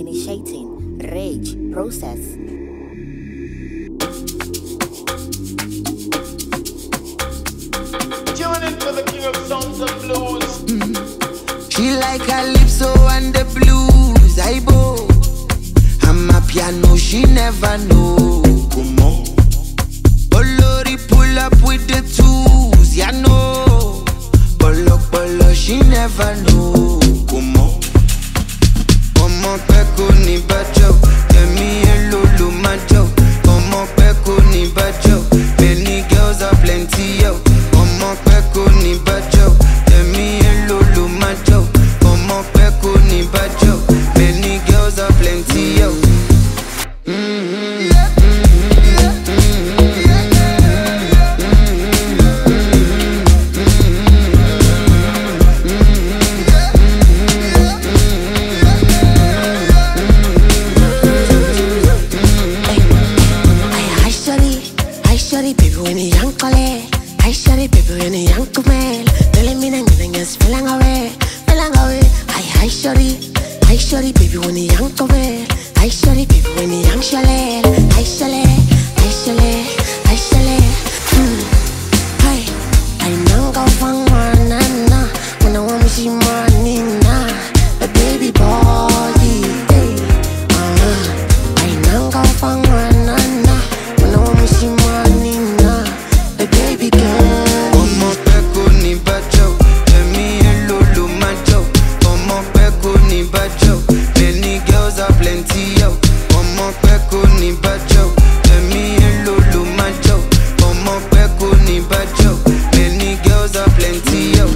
Initiating rage process. Tune into the king of songs and blues. She like calypso and the blues. I bow. I'm a piano, she never know. Come on. Olori pull up with the tools. Ya know. Polo, she never know. Come on. Ọmọ pẹ́ kò ní bàjọ́, ẹ̀mí ẹ̀ ló ló máa jọ. Ọmọ pẹ́ kò ní bàjọ́, many girls are plenty yo. Ọmọ pẹ́ kò ní bàjọ́, ẹ̀mí ẹ̀ ló ló máa jọ. Ọmọ pẹ́ kò ní bàjọ́, many girls are plenty yo. Baby, when you young collie, I shot it, baby, when you young command. Telling me that it's feeling away. I shot it, baby, when you young command. I shot it, baby, when you young chalet. I chalet. I know go fang na. When I want me, she money na. The baby body, I know go fang na. When I want me, she money na. The baby girl. Ọmọ pẹ́ kò ní bàjọ́, ẹ̀mí ẹ̀ ló ló máa jọ. Ọmọ pẹ́ kò ní bàjọ́, many girls are plenty yo. Ọmọ pẹ́ kò ní bàjọ́, ẹ̀mí ẹ̀ ló ló máa jọ. Ọmọ pẹ́ kò ní bàjọ́, many girls are plenty yo.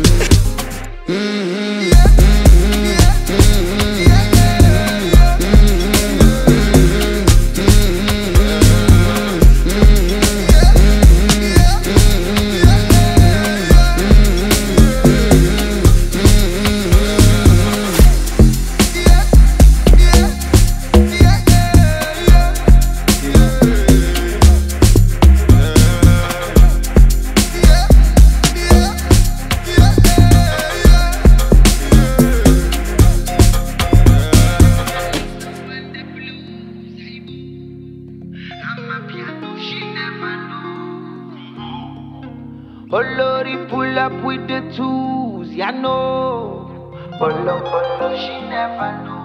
Olori pull up with the tools, ya know. Polo, she never know.